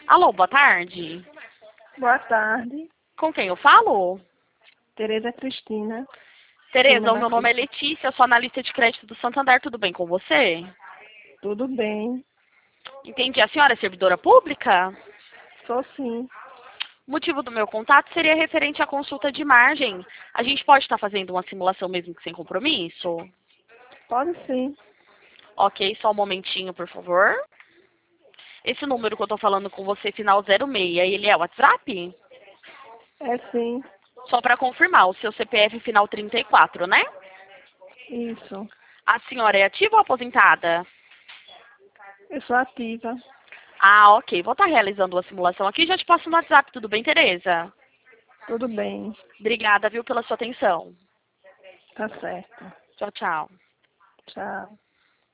Alô, boa tarde. Boa tarde, Com quem eu falo? Tereza Cristina, Cristina Tereza, o meu nome é Batista. Letícia, eu sou analista de crédito do Santander, tudo bem com você? Tudo bem? Entendi. A senhora é servidora pública? Sou sim. O motivo do meu contato seria referente à consulta de margem. A gente pode estar fazendo uma simulação mesmo que sem compromisso? Pode sim. Ok, só um momentinho, por favor. Esse número que eu tô falando com você, final 06, ele é o WhatsApp? É sim. Só para confirmar, o seu CPF final 34, né? Isso. A senhora é ativa ou aposentada? Eu sou ativa. Ah, ok. Vou estar realizando uma simulação aqui e já te passo no WhatsApp. Tudo bem, Tereza? Tudo bem. Obrigada, viu, pela sua atenção. Tá certo. Tchau, tchau. Tchau.